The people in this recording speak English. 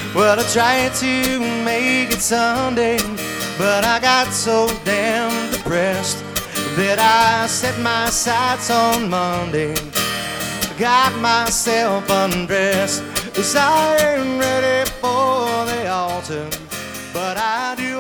Well, I tried to make it Sunday, but I got so damn depressed that I set my sights on Monday. Got myself undressed, 'cause I ain't ready for the altar, but I do